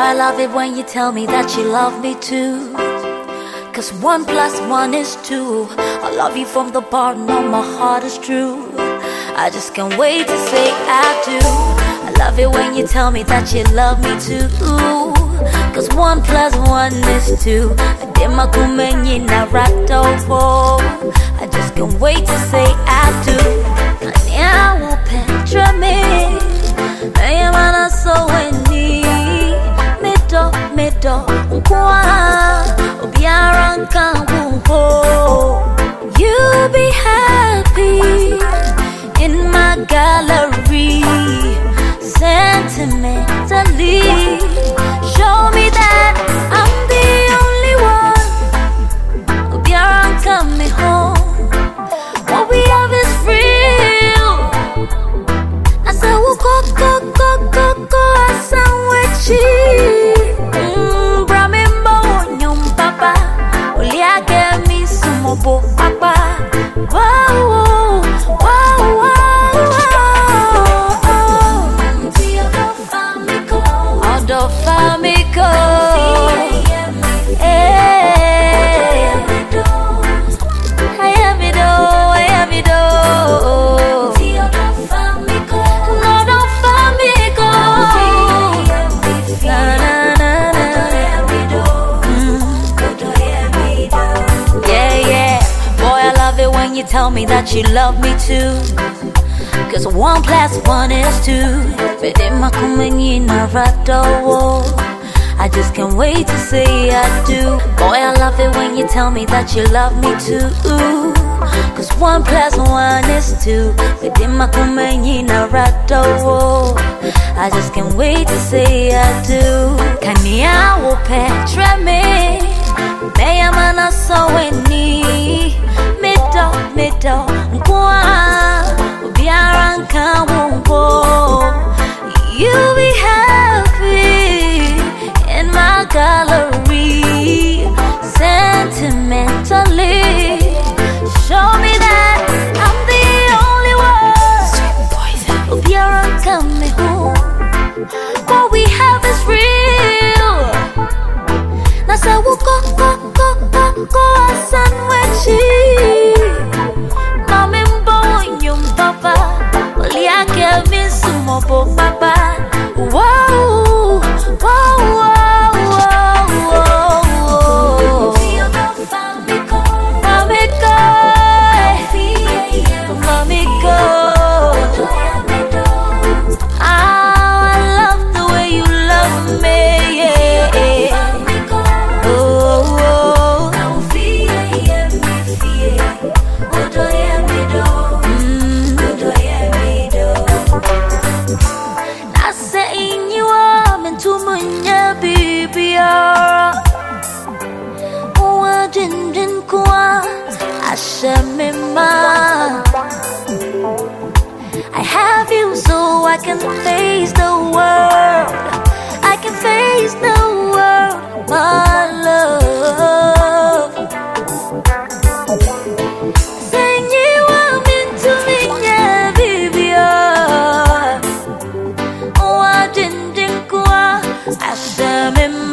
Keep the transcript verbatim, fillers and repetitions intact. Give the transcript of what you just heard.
I love it when you tell me that you love me too. Cause one plus one is two. I love you from the bottom of my heart is true. I just can't wait to say I do. I love it when you tell me that you love me too. Cause one plus one is two. I just can't wait to say I do. I will penetrate me. I am an so any middle, middle, you'll be happy in my gallery. Sentimentally, show me that I'm the only one. Be around, come me home. What we have is real. I said, we'll go, go, go, go, go, I sound with you. Mmm, Bramimbo, nyum papa. Only I get me some more papa. Wow, wow, wow, wow. You tell me that you love me too. Cause one plus one is two. I just can't wait to say I do. Boy, I love it when you tell me that you love me too. Cause one plus one is two. I just can't wait to say I do. Kania will petra me. May I man so any middle, middle, you'll be happy in my gallery. Sentimentally, show me that I'm the only one. Be around, come me home. What we have is real. Now say we'll go, go, go, go, go, I sandwich you. Mami mbo nyum papa. Only I can miss some more papa. Whoa, whoa, whoa. I have you so I can face the world. I can face the world, my love. Saying you want me to me, yeah, baby. Oh, I didn't think I said